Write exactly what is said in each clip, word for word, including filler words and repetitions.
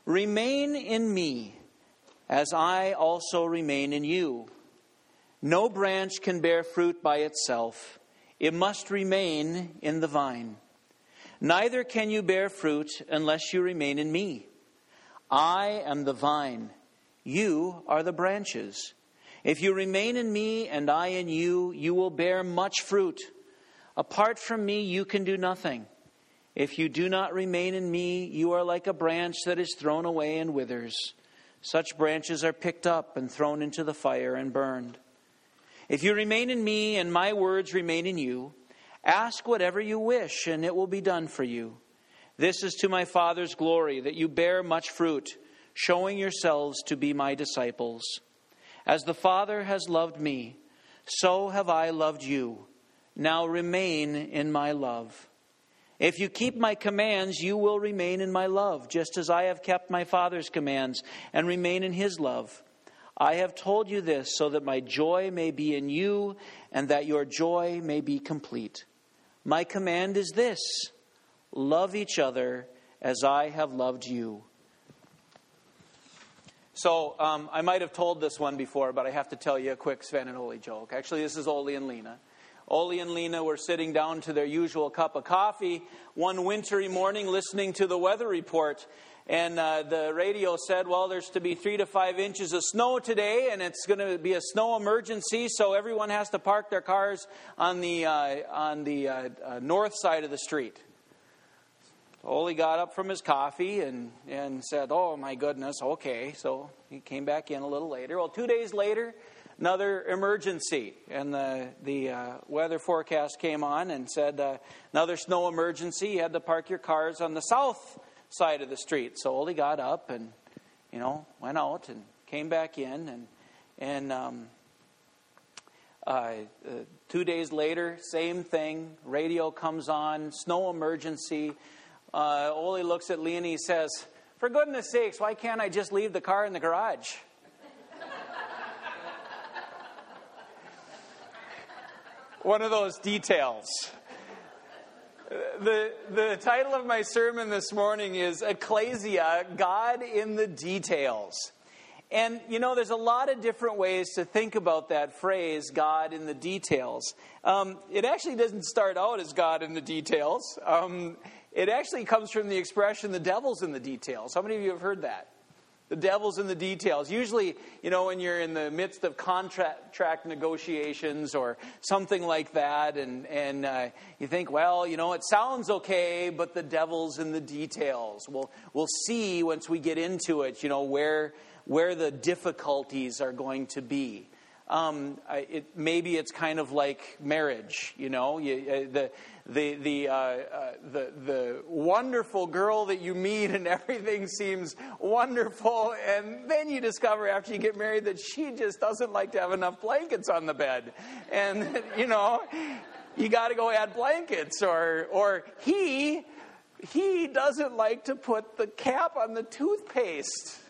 Remain in me, as I also remain in you. No branch can bear fruit by itself. It must remain in the vine. Neither can you bear fruit unless you remain in me. I am the vine. You are the branches. If you remain in me and I in you, you will bear much fruit. Apart from me, you can do nothing. If you do not remain in me, you are like a branch that is thrown away and withers. Such branches are picked up and thrown into the fire and burned. If you remain in me and my words remain in you, ask whatever you wish and it will be done for you. This is to my Father's glory, that you bear much fruit, showing yourselves to be my disciples. As the Father has loved me, so have I loved you. Now remain in my love. If you keep my commands, you will remain in my love, just as I have kept my Father's commands and remain in his love. I have told you this so that my joy may be in you and that your joy may be complete. My command is this: love each other as I have loved you. So um, I might have told this one before, but I have to tell you a quick Sven and Oli joke. Actually, this is Oli and Lena. Oli and Lena were sitting down to their usual cup of coffee one wintry morning listening to the weather report. And uh, the radio said, well, there's to be three to five inches of snow today, and it's going to be a snow emergency, so everyone has to park their cars on the uh, on the uh, uh, north side of the street. So Oli got up from his coffee and, and said, oh, my goodness, okay. So he came back in a little later. Well, two days later, another emergency, and the the uh, weather forecast came on and said uh, another snow emergency. You had to park your cars on the south side of the street. So Oli got up and, you know, went out and came back in, and and um, uh, uh, two days later, same thing. Radio comes on, snow emergency. Uh, Oli looks at Lena. He says, "For goodness sakes, why can't I just leave the car in the garage?" One of those details. The the title of my sermon this morning is Ecclesia, God in the Details. And, you know, there's a lot of different ways to think about that phrase, God in the details. Um, it actually doesn't start out as God in the details. Um, it actually comes from the expression, the devil's in the details. How many of you have heard that? The devil's in the details. Usually, you know, when you're in the midst of contract negotiations or something like that, and, and uh, you think, well, you know, it sounds okay, but the devil's in the details. We'll, we'll see once we get into it, you know, where, where the difficulties are going to be. Um, it, maybe it's kind of like marriage, you know, you, uh, the the the, uh, uh, the the wonderful girl that you meet and everything seems wonderful, and then you discover after you get married that she just doesn't like to have enough blankets on the bed, and you know, you got to go add blankets, or or he he doesn't like to put the cap on the toothpaste.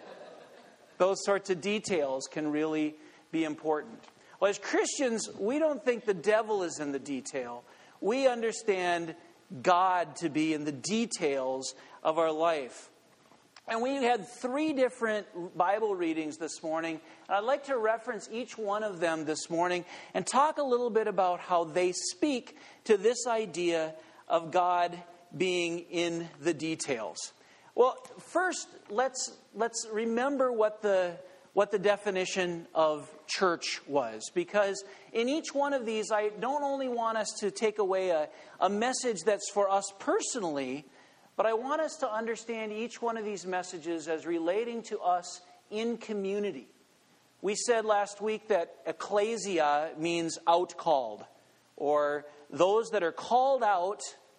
Those sorts of details can really be important. Well, as Christians, we don't think the devil is in the detail. We understand God to be in the details of our life. And we had three different Bible readings this morning. And I'd like to reference each one of them this morning and talk a little bit about how they speak to this idea of God being in the details. Well, first, let's let's remember what the what the definition of church was. Because in each one of these, I don't only want us to take away a, a message that's for us personally, but I want us to understand each one of these messages as relating to us in community. We said last week that ecclesia means out-called, or those that are called out,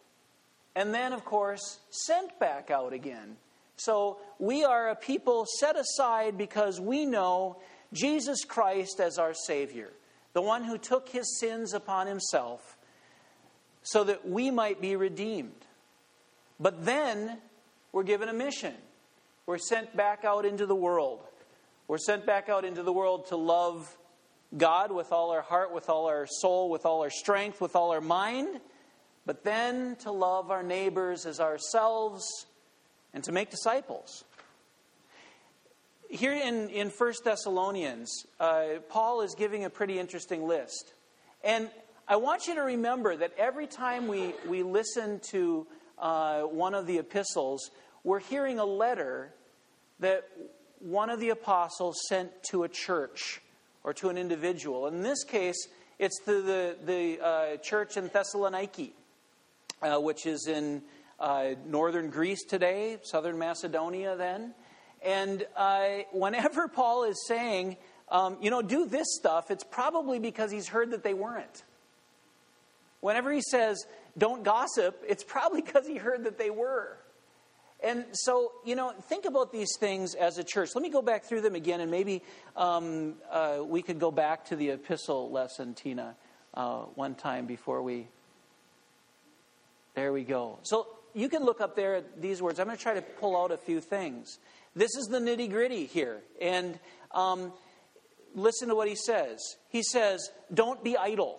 and then, of course, sent back out again. So we are a people set aside because we know Jesus Christ as our Savior, the one who took his sins upon himself so that we might be redeemed. But then we're given a mission. We're sent back out into the world. We're sent back out into the world to love God with all our heart, with all our soul, with all our strength, with all our mind, but then to love our neighbors as ourselves, and to make disciples. Here in, in First Thessalonians, uh, Paul is giving a pretty interesting list. And I want you to remember that every time we, we listen to uh, one of the epistles, we're hearing a letter that one of the apostles sent to a church or to an individual. In this case, it's to the, the uh, church in Thessaloniki, uh, which is in uh, northern Greece today, southern Macedonia then. And uh, whenever Paul is saying, um, you know, do this stuff, it's probably because he's heard that they weren't. Whenever he says, don't gossip, it's probably because he heard that they were. And so, you know, think about these things as a church. Let me go back through them again, and maybe um, uh, we could go back to the epistle lesson, Tina, uh, one time before we... There we go. So you can look up there at these words. I'm going to try to pull out a few things. This is the nitty-gritty here. And um, listen to what he says. He says, don't be idle.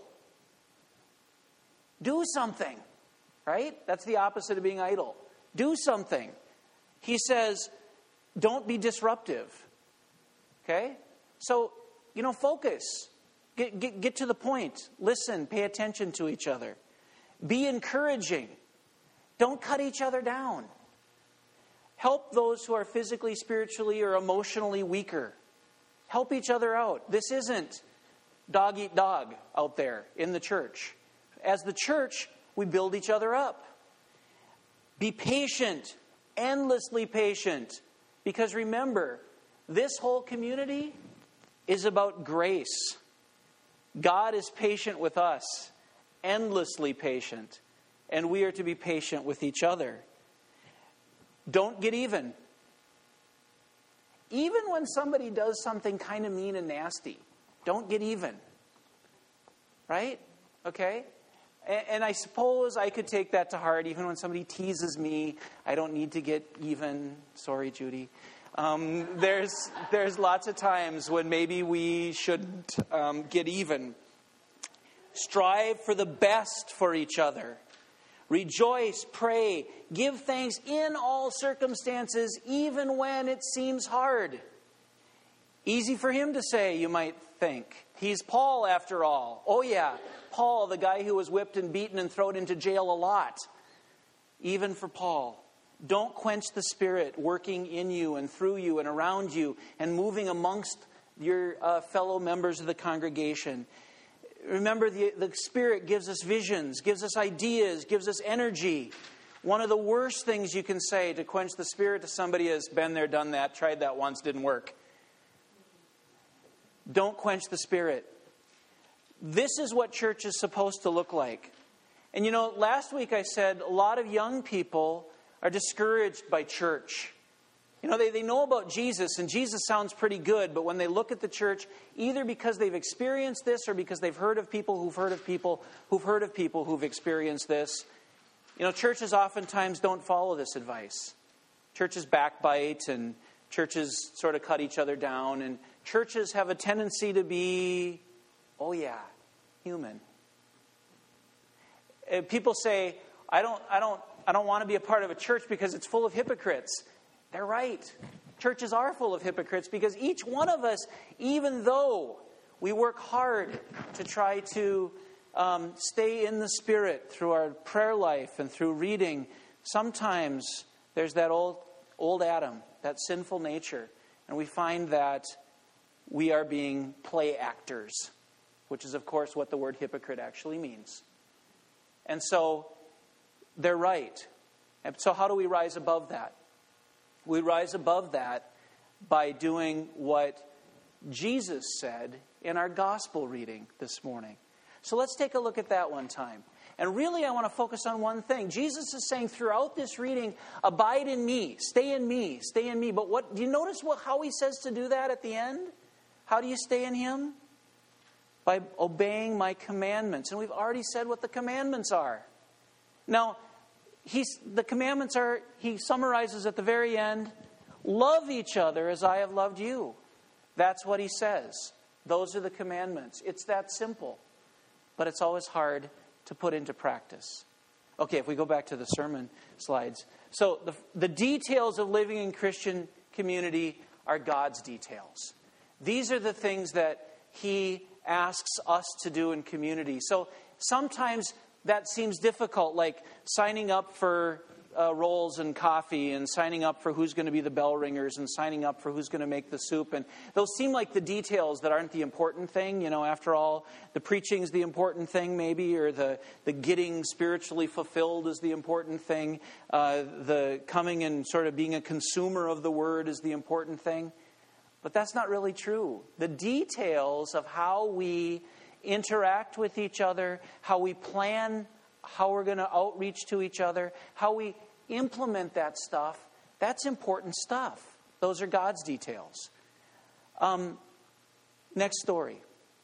Do something, right? That's the opposite of being idle. Do something. He says, don't be disruptive. Okay? So, you know, focus. Get, get, get to the point. Listen. Pay attention to each other. Be encouraging. Don't cut each other down. Help those who are physically, spiritually, or emotionally weaker. Help each other out. This isn't dog eat dog out there in the church. As the church, we build each other up. Be patient, endlessly patient. Because remember, this whole community is about grace. God is patient with us, endlessly patient. And we are to be patient with each other. Don't get even. Even when somebody does something kind of mean and nasty, don't get even. Right? Okay? And I suppose I could take that to heart. Even when somebody teases me, I don't need to get even. Sorry, Judy. Um, there's there's lots of times when maybe we shouldn't um, get even. Strive for the best for each other. Rejoice, pray, give thanks in all circumstances, even when it seems hard. Easy for him to say, you might think. He's Paul, after all. Oh yeah, Paul, the guy who was whipped and beaten and thrown into jail a lot. Even for Paul. Don't quench the Spirit working in you and through you and around you and moving amongst your uh, fellow members of the congregation. Remember, the, the Spirit gives us visions, gives us ideas, gives us energy. One of the worst things you can say to quench the Spirit to somebody is, been there, done that, tried that once, didn't work. Don't quench the Spirit. This is what church is supposed to look like. And you know, last week I said a lot of young people are discouraged by church. You know, they, they know about Jesus, and Jesus sounds pretty good, but when they look at the church, either because they've experienced this or because they've heard of people who've heard of people who've heard of people who've experienced this, you know, churches oftentimes don't follow this advice. Churches backbite, and churches sort of cut each other down, and churches have a tendency to be, oh yeah, human. And people say, I don't, I don't, I don't want to be a part of a church because it's full of hypocrites. They're right. Churches are full of hypocrites because each one of us, even though we work hard to try to um, stay in the Spirit through our prayer life and through reading, sometimes there's that old, old Adam, that sinful nature. And we find that we are being play actors, which is, of course, what the word hypocrite actually means. And so they're right. And so how do we rise above that? We rise above that by doing what Jesus said in our gospel reading this morning. So let's take a look at that one time. And really I want to focus on one thing. Jesus is saying throughout this reading, abide in me, stay in me, stay in me. But what do you notice what, how he says to do that at the end? How do you stay in him? By obeying my commandments. And we've already said what the commandments are. Now, He's, the commandments are, he summarizes at the very end, love each other as I have loved you. That's what he says. Those are the commandments. It's that simple. But it's always hard to put into practice. Okay, if we go back to the sermon slides. So the, the details of living in Christian community are God's details. These are the things that He asks us to do in community. So sometimes that seems difficult, like signing up for uh, rolls and coffee, and signing up for who's going to be the bell ringers, and signing up for who's going to make the soup. And those seem like the details that aren't the important thing. You know, after all, the preaching's the important thing maybe, or the, the getting spiritually fulfilled is the important thing. Uh, the coming and sort of being a consumer of the Word is the important thing. But that's not really true. The details of how we interact with each other, how we plan, how we're going to outreach to each other, how we implement that stuff, that's important stuff. Those are God's details. Um, next story.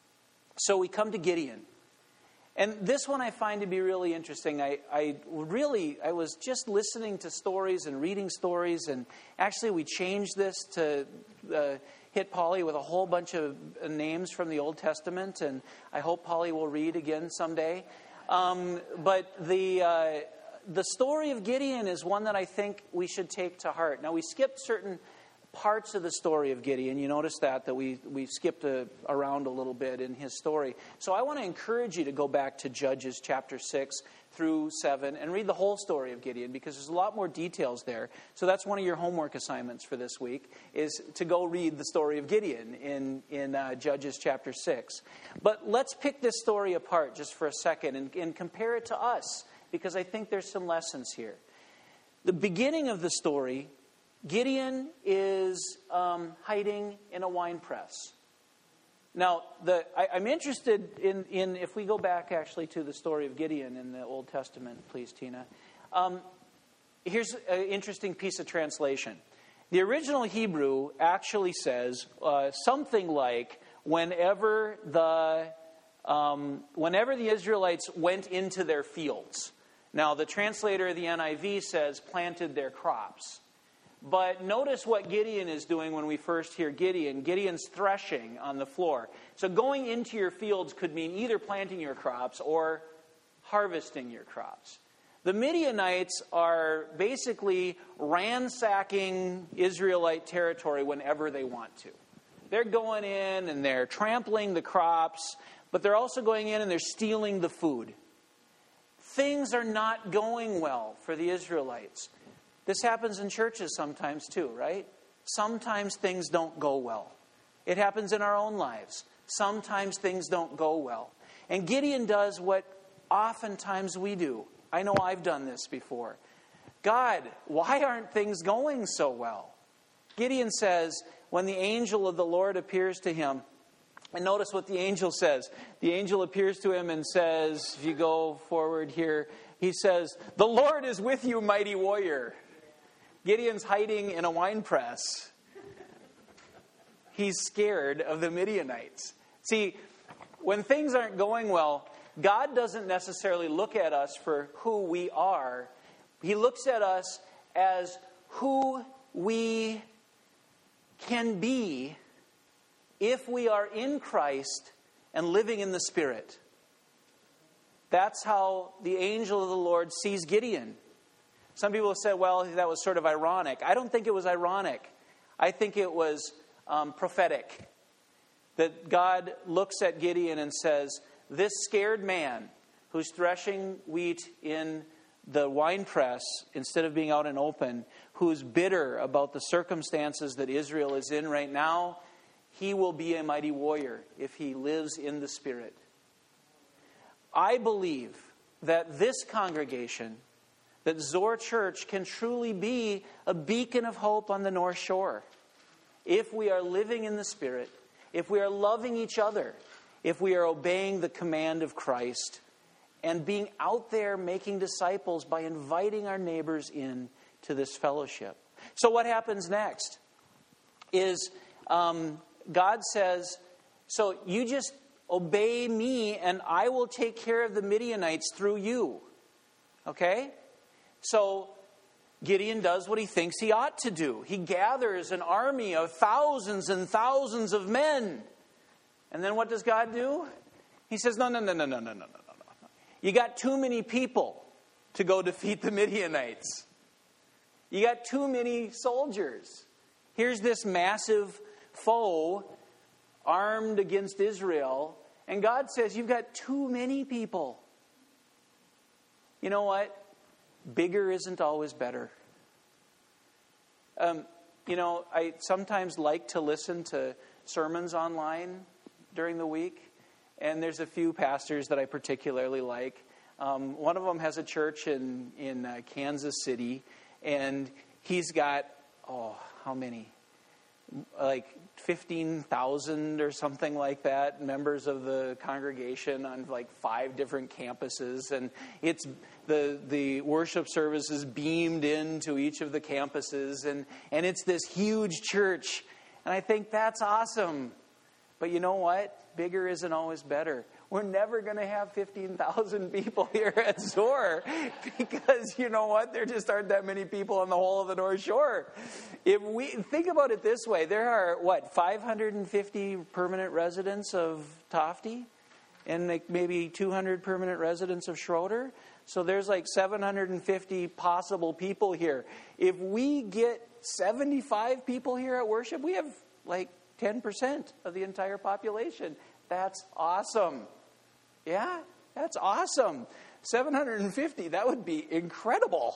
So we come to Gideon. And this one I find to be really interesting. I, I really, I was just listening to stories and reading stories, and actually we changed this to uh, hit Polly with a whole bunch of names from the Old Testament, and I hope Polly will read again someday. Um, but the uh, the story of Gideon is one that I think we should take to heart. Now, we skipped certain parts of the story of Gideon. You notice that, that we, we skipped a, around a little bit in his story. So I want to encourage you to go back to Judges chapter six through seven and read the whole story of Gideon, because there's a lot more details there. So that's one of your homework assignments for this week, is to go read the story of Gideon in, in uh, Judges chapter six. But let's pick this story apart just for a second and, and compare it to us, because I think there's some lessons here. The beginning of the story, Gideon is um, hiding in a wine press. Now, the, I, I'm interested in, in, if we go back actually to the story of Gideon in the Old Testament, please, Tina. Um, here's an interesting piece of translation. The original Hebrew actually says uh, something like, whenever the, um, whenever the Israelites went into their fields. Now, the translator of the N I V says planted their crops. But notice what Gideon is doing when we first hear Gideon. Gideon's threshing on the floor. So going into your fields could mean either planting your crops or harvesting your crops. The Midianites are basically ransacking Israelite territory whenever they want to. They're going in and they're trampling the crops, but they're also going in and they're stealing the food. Things are not going well for the Israelites. This happens in churches sometimes too, right? Sometimes things don't go well. It happens in our own lives. Sometimes things don't go well. And Gideon does what oftentimes we do. I know I've done this before. God, why aren't things going so well? Gideon says, when the angel of the Lord appears to him, and notice what the angel says. The angel appears to him and says, if you go forward here, he says, "The Lord is with you, mighty warrior." Gideon's hiding in a wine press. He's scared of the Midianites. See, when things aren't going well, God doesn't necessarily look at us for who we are. He looks at us as who we can be if we are in Christ and living in the Spirit. That's how the angel of the Lord sees Gideon. Some people have said, well, that was sort of ironic. I don't think it was ironic. I think it was um, prophetic. That God looks at Gideon and says, this scared man who's threshing wheat in the winepress instead of being out in open, who's bitter about the circumstances that Israel is in right now, he will be a mighty warrior if he lives in the Spirit. I believe that this congregation, that Zoar Church, can truly be a beacon of hope on the North Shore. If we are living in the Spirit, if we are loving each other, if we are obeying the command of Christ, and being out there making disciples by inviting our neighbors in to this fellowship. So what happens next is um, God says, so you just obey me and I will take care of the Midianites through you. Okay? So Gideon does what he thinks he ought to do. He gathers an army of thousands and thousands of men. And then what does God do? He says, no, no, no, no, no, no, no, no, no. You got too many people to go defeat the Midianites. You got too many soldiers. Here's this massive foe armed against Israel, and God says, you've got too many people. You know what? Bigger isn't always better. Um, you know, I sometimes like to listen to sermons online during the week, and there's a few pastors that I particularly like. Um, one of them has a church in, in uh, Kansas City, and he's got, oh, how many? Like fifteen thousand or something like that, members of the congregation on like five different campuses. And it's the the worship services beamed into each of the campuses. And, and it's this huge church. And I think that's awesome. But you know what? Bigger isn't always better. We're never going to have fifteen thousand people here at Zoar because, you know what, there just aren't that many people on the whole of the North Shore. If we think about it this way, there are, what, five hundred fifty permanent residents of Tofty and like maybe two hundred permanent residents of Schroeder. So there's like seven hundred fifty possible people here. If we get seventy-five people here at worship, we have like ten percent of the entire population. That's awesome. Yeah, that's awesome. seven hundred fifty, that would be incredible.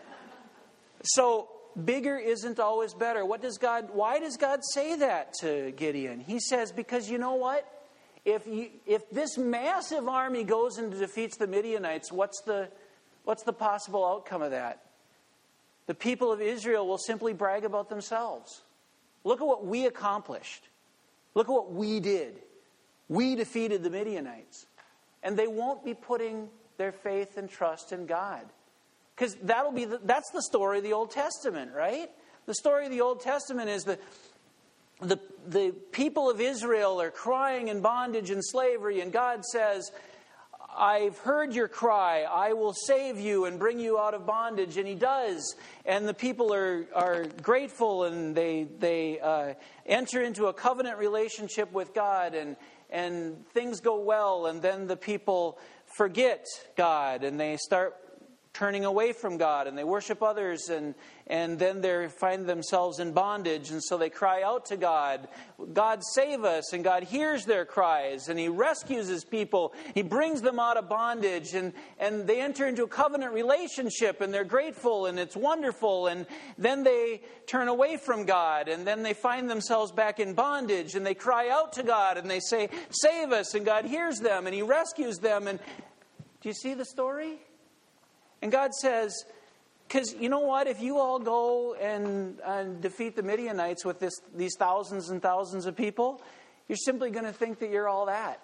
So, bigger isn't always better. What does God, why does God say that to Gideon? He says, because you know what? If you, if this massive army goes and defeats the Midianites, what's the, what's the possible outcome of that? The people of Israel will simply brag about themselves. Look at what we accomplished. Look at what we did. We defeated the Midianites. And they won't be putting their faith and trust in God. Because that'll be the, that's the story of the Old Testament, right? The story of the Old Testament is that the, the people of Israel are crying in bondage and slavery, and God says, I've heard your cry. I will save you and bring you out of bondage. And He does. And the people are, are grateful, and they, they uh, enter into a covenant relationship with God, and And things go well, and then the people forget God, and they start turning away from God, and they worship others, and, and then they find themselves in bondage, and so they cry out to God, God save us, and God hears their cries, and He rescues His people. He brings them out of bondage, and, and they enter into a covenant relationship, and they're grateful, and it's wonderful, and then they turn away from God, and then they find themselves back in bondage, and they cry out to God, and they say, save us, and God hears them, and He rescues them, and do you see the story? And God says, because you know what? If you all go and, and defeat the Midianites with this, these thousands and thousands of people, you're simply going to think that you're all that.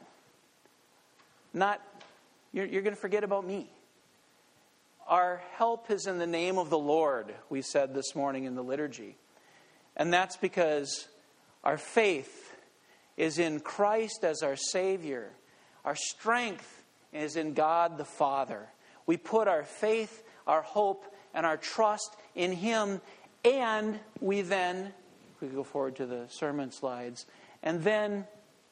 Not, you're, you're going to forget about me. Our help is in the name of the Lord, we said this morning in the liturgy. And that's because our faith is in Christ as our Savior. Our strength is in God the Father. We put our faith, our hope, and our trust in Him, and we then, we go forward to the sermon slides, and then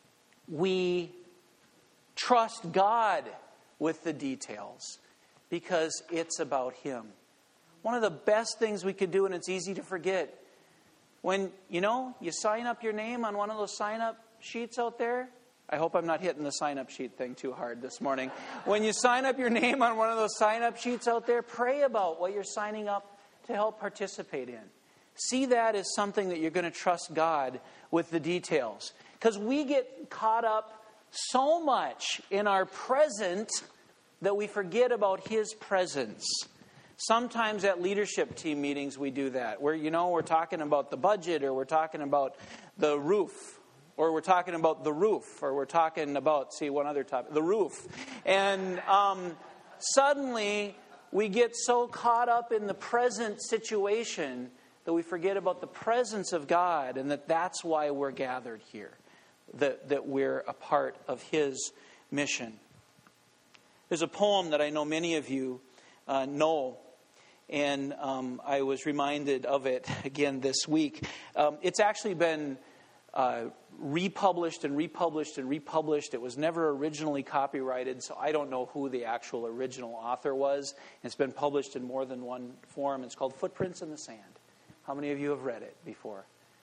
we trust God with the details, because it's about Him. One of the best things we could do, and it's easy to forget, when, you know, you sign up your name on one of those sign-up sheets out there. I hope I'm not hitting the sign-up sheet thing too hard this morning. When you sign up your name on one of those sign-up sheets out there, pray about what you're signing up to help participate in. See that as something that you're going to trust God with the details. Because we get caught up so much in our present that we forget about His presence. Sometimes at leadership team meetings we do that. Where, you know, we're talking about the budget, or we're talking about the roof. Or we're talking about the roof, or we're talking about, see, one other topic, the roof. And um, suddenly we get so caught up in the present situation that we forget about the presence of God, and that that's why we're gathered here, that, that we're a part of His mission. There's a poem that I know many of you uh, know, and um, I was reminded of it again this week. Um, it's actually been Uh, republished and republished and republished. It was never originally copyrighted, so I don't know who the actual original author was. It's been published in more than one form. It's called Footprints in the Sand. How many of you have read it before?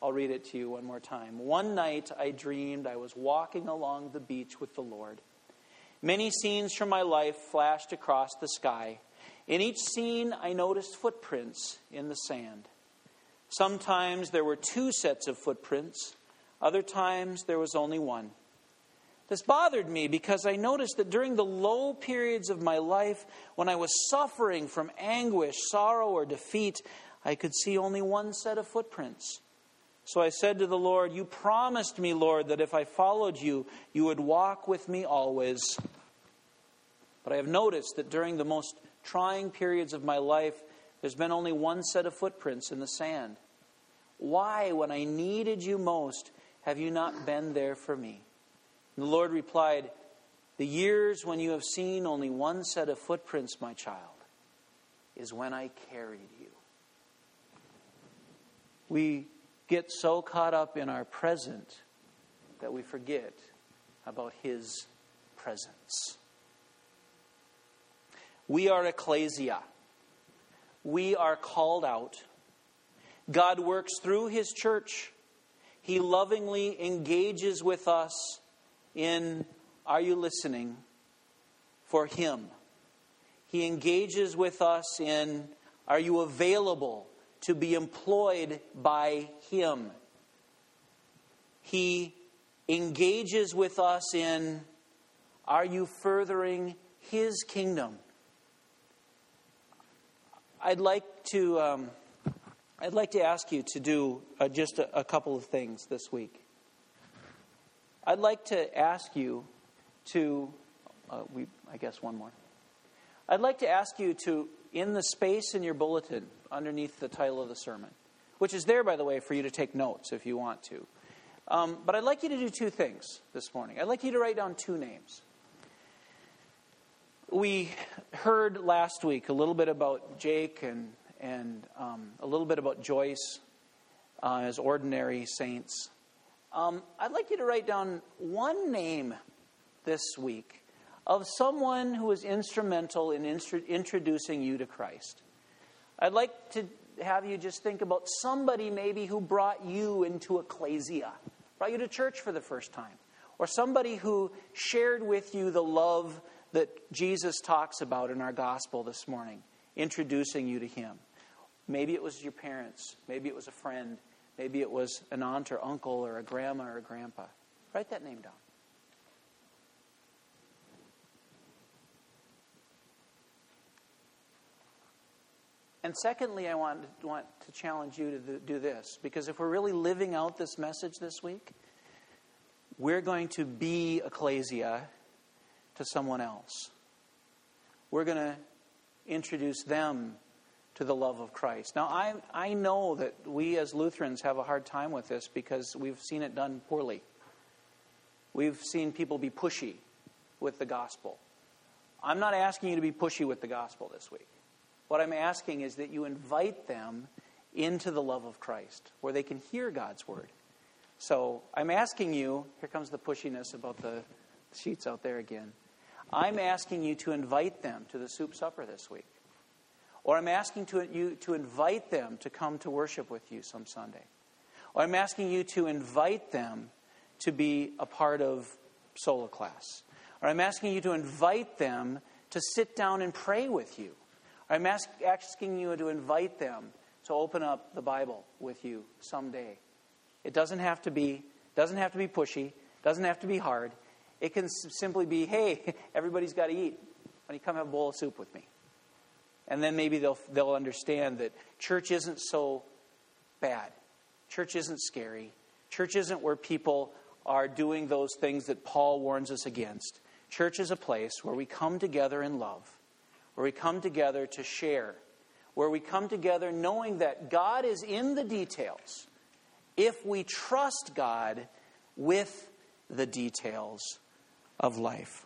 I'll read it to you one more time. One night I dreamed I was walking along the beach with the Lord. Many scenes from my life flashed across the sky. In each scene, I noticed footprints in the sand. Sometimes there were two sets of footprints. Other times there was only one. This bothered me because I noticed that during the low periods of my life, when I was suffering from anguish, sorrow, or defeat, I could see only one set of footprints. So I said to the Lord, you promised me, Lord, that if I followed you, you would walk with me always. But I have noticed that during the most trying periods of my life, there's been only one set of footprints in the sand. Why, when I needed you most, have you not been there for me? And the Lord replied, the years when you have seen only one set of footprints, my child, is when I carried you. We get so caught up in our present that we forget about His presence. We are ecclesia. We are called out. God works through His church. He lovingly engages with us in, are you listening, for Him. He engages with us in, are you available to be employed by Him? He engages with us in, are you furthering His kingdom? I'd like to um, I'd like to ask you to do uh, just a, a couple of things this week. I'd like to ask you to, uh, we I guess one more. I'd like to ask you to, in the space in your bulletin underneath the title of the sermon, which is there, by the way, for you to take notes if you want to. Um, but I'd like you to do two things this morning. I'd like you to write down two names. We heard last week a little bit about Jake and and um, a little bit about Joyce uh, as ordinary saints. Um, I'd like you to write down one name this week of someone who was instrumental in intro- introducing you to Christ. I'd like to have you just think about somebody maybe who brought you into ecclesia, brought you to church for the first time, or somebody who shared with you the love that Jesus talks about in our gospel this morning, introducing you to Him. Maybe it was your parents. Maybe it was a friend. Maybe it was an aunt or uncle or a grandma or a grandpa. Write that name down. And secondly, I want, want to challenge you to do this. Because if we're really living out this message this week, we're going to be ecclesia to someone else. We're going to introduce them to the love of Christ. Now, I I know that we as Lutherans have a hard time with this because we've seen it done poorly. We've seen people be pushy with the gospel. I'm not asking you to be pushy with the gospel this week. What I'm asking is that you invite them into the love of Christ, where they can hear God's word. So I'm asking you, here comes the pushiness about the sheets out there again. I'm asking you to invite them to the soup supper this week. Or I'm asking to, you to invite them to come to worship with you some Sunday. Or I'm asking you to invite them to be a part of Sola class. Or I'm asking you to invite them to sit down and pray with you. Or I'm ask, asking you to invite them to open up the Bible with you someday. It doesn't have to be, doesn't have to be pushy. Doesn't have to be hard. It can simply be, hey, everybody's got to eat. Why don't you come have a bowl of soup with me? And then maybe they'll they'll understand that church isn't so bad. Church isn't scary. Church isn't where people are doing those things that Paul warns us against. Church is a place where we come together in love, where we come together to share, where we come together knowing that God is in the details. If we trust God with the details of life.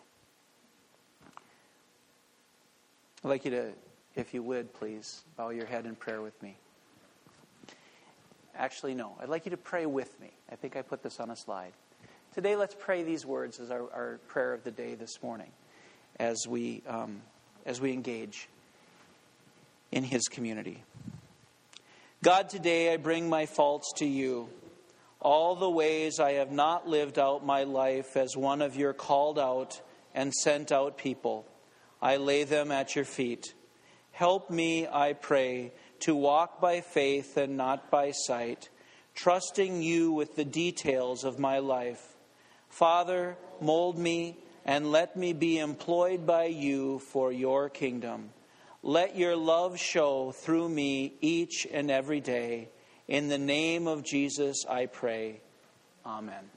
I'd like you to, if you would, please, bow your head in prayer with me. Actually, no. I'd like you to pray with me. I think I put this on a slide. Today, let's pray these words as our, our prayer of the day this morning as we, um, as we engage in His community. God, today I bring my faults to you. All the ways I have not lived out my life as one of your called out and sent out people, I lay them at your feet. Help me, I pray, to walk by faith and not by sight, trusting you with the details of my life. Father, mold me and let me be employed by you for your kingdom. Let your love show through me each and every day. In the name of Jesus, I pray. Amen.